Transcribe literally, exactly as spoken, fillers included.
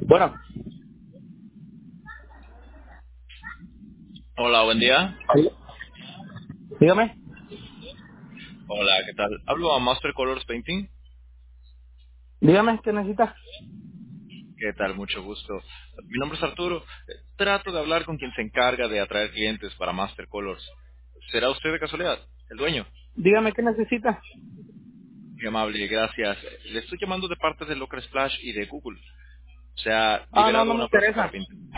Bueno, Hola, buen día. ahí- dígame, Hola, ¿qué tal? Hablo a Master Colors Painting. dígame qué necesita. ¿Qué tal? Mucho gusto. Mi nombre es Arturo. Eh, Trato de hablar con quien se encarga de atraer clientes para Master Colors. ¿Será usted de casualidad? ¿El dueño? Dígame qué necesita. Muy amable, gracias. Le estoy llamando de parte de Local Splash y de Google. Se ha Ah, no, liberado no me una plaza para interesa. pintar.